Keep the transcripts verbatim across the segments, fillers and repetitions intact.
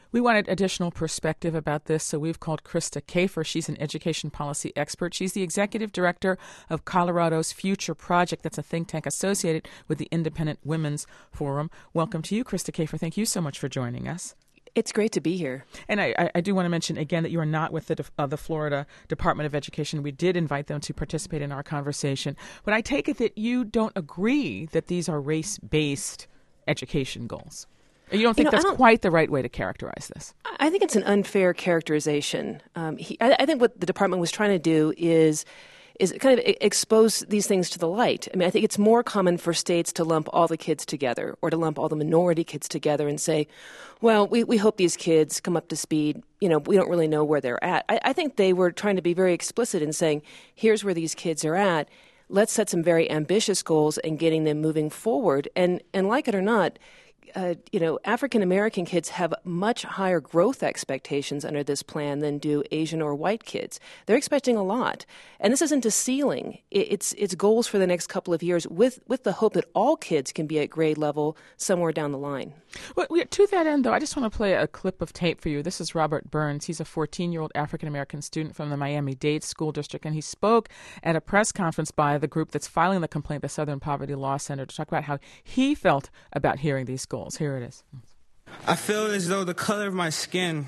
We wanted additional perspective about this, so we've called Krista Kafer. She's an education policy expert. She's the executive director of Colorado's Future Project. That's a think tank associated with the Independent Women's Forum. Welcome to you, Krista Kafer. Thank you so much for joining us. It's great to be here. And I, I do want to mention again that you are not with the, uh, the Florida Department of Education. We did invite them to participate in our conversation. But I take it that you don't agree that these are race-based education goals. You don't think you know, that's don't, quite the right way to characterize this? I think it's an unfair characterization. Um, he, I, I think what the department was trying to do is is kind of expose these things to the light. I mean, I think it's more common for states to lump all the kids together or to lump all the minority kids together and say, well, we, we hope these kids come up to speed. You know, we don't really know where they're at. I, I think they were trying to be very explicit in saying, here's where these kids are at. Let's set some very ambitious goals and getting them moving forward. And, and like it or not, Uh, you know, African-American kids have much higher growth expectations under this plan than do Asian or white kids. They're expecting a lot. And this isn't a ceiling. It's it's goals for the next couple of years with, with the hope that all kids can be at grade level somewhere down the line. Well, to that end, though, I just want to play a clip of tape for you. This is Robert Burns. He's a fourteen-year-old African-American student from the Miami-Dade School District, and he spoke at a press conference by the group that's filing the complaint, the Southern Poverty Law Center, to talk about how he felt about hearing these goals. Here it is. I feel as though the color of my skin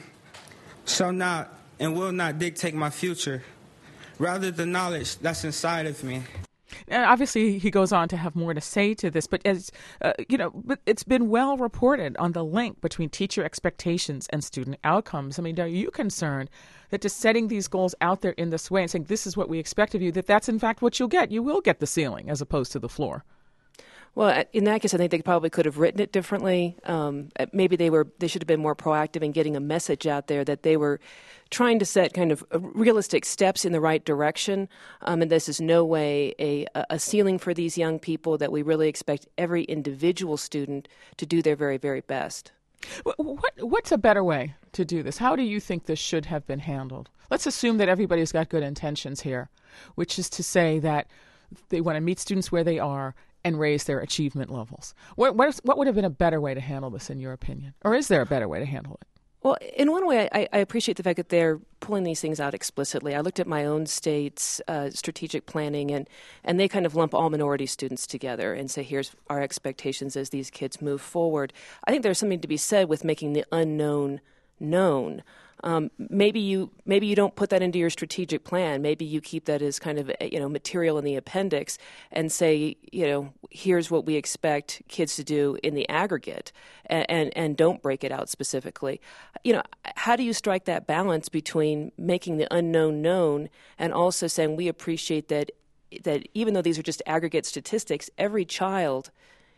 shall not and will not dictate my future, rather the knowledge that's inside of me. And obviously, he goes on to have more to say to this, but as uh, you know, but it's been well reported on the link between teacher expectations and student outcomes. I mean, are you concerned that just setting these goals out there in this way and saying this is what we expect of you, that that's in fact what you'll get? You will get the ceiling as opposed to the floor. Well, in that case, I think they probably could have written it differently. Um, maybe they were they should have been more proactive in getting a message out there that they were trying to set kind of realistic steps in the right direction. Um, and this is no way a, a ceiling for these young people, that we really expect every individual student to do their very, very best. What What's a better way to do this? How do you think this should have been handled? Let's assume that everybody's got good intentions here, which is to say that they want to meet students where they are and raise their achievement levels. What what, is, what would have been a better way to handle this, in your opinion? Or is there a better way to handle it? Well, in one way, I, I appreciate the fact that they're pulling these things out explicitly. I looked at my own state's uh, strategic planning, and, and they kind of lump all minority students together and say, here's our expectations as these kids move forward. I think there's something to be said with making the unknown known. Um, maybe you maybe you don't put that into your strategic plan. Maybe you keep that as kind of, you know, material in the appendix and say, you know, here's what we expect kids to do in the aggregate, and, and, and don't break it out specifically. You know, how do you strike that balance between making the unknown known and also saying we appreciate that that even though these are just aggregate statistics, every child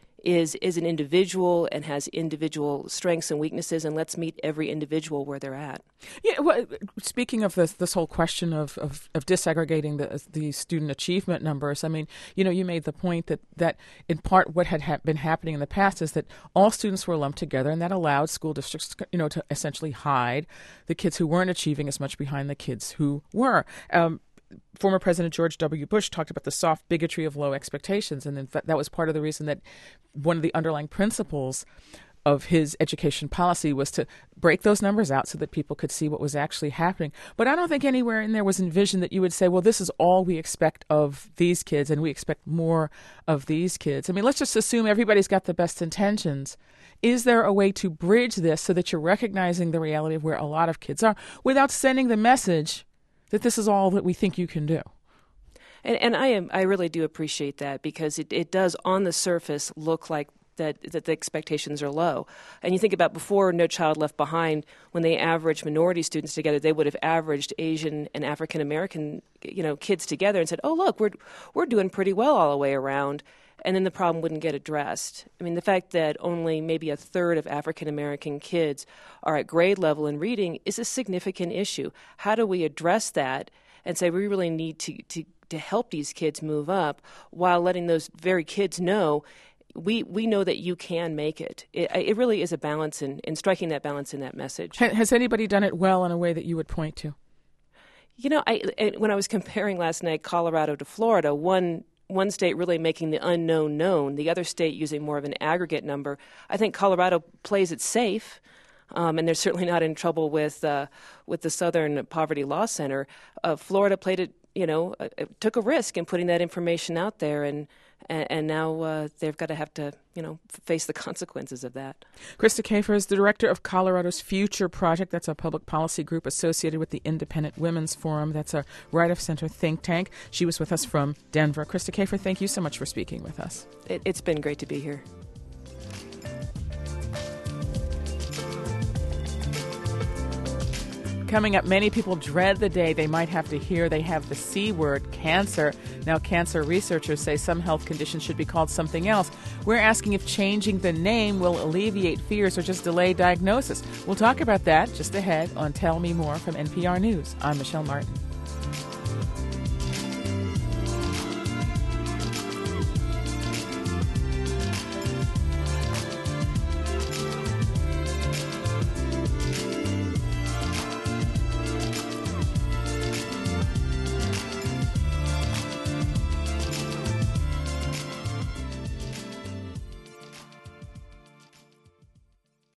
is is an individual and has individual strengths and weaknesses, and let's meet every individual where they're at. Yeah. Well, speaking of this, this whole question of, of, of disaggregating the the student achievement numbers, I mean, you know, you made the point that, that in part what had ha- been happening in the past is that all students were lumped together, and that allowed school districts, you know, to essentially hide the kids who weren't achieving as much behind the kids who were. Um, Former President George W. Bush talked about the soft bigotry of low expectations, and in fact, that was part of the reason that one of the underlying principles of his education policy was to break those numbers out so that people could see what was actually happening. But I don't think anywhere in there was envisioned that you would say, well, this is all we expect of these kids, and we expect more of these kids. I mean, let's just assume everybody's got the best intentions. Is there a way to bridge this so that you're recognizing the reality of where a lot of kids are without sending the message that this is all that we think you can do? And, and I am, I really do appreciate that, because it, it does on the surface look like that, that the expectations are low. And you think about before No Child Left Behind, when they averaged minority students together, they would have averaged Asian and African American, you know, kids together and said, oh, look, we're we're doing pretty well all the way around. And then the problem wouldn't get addressed. I mean, the fact that only maybe a third of African American kids are at grade level in reading is a significant issue. How do we address that and say we really need to, to, to help these kids move up while letting those very kids know we, we know that you can make it? It, it really is a balance in, in striking that balance in that message. Has anybody done it well in a way that you would point to? You know, I, when I was comparing last night Colorado to Florida, one one state really making the unknown known, the other state using more of an aggregate number. I think Colorado plays it safe. um, and they're certainly not in trouble with uh, with the Southern Poverty Law Center. Uh, Florida played it, you know, uh, took a risk in putting that information out there, and and, and now uh, they've got to have to, you know, face the consequences of that. Krista Kafer is the director of Colorado's Future Project. That's a public policy group associated with the Independent Women's Forum. That's a right-of-center think tank. She was with us from Denver. Krista Kafer, thank you so much for speaking with us. It, it's been great to be here. Coming up, many people dread the day they might have to hear they have the C word, cancer. Now, cancer researchers say some health conditions should be called something else. We're asking if changing the name will alleviate fears or just delay diagnosis. We'll talk about that just ahead on Tell Me More from N P R News. I'm Michelle Martin.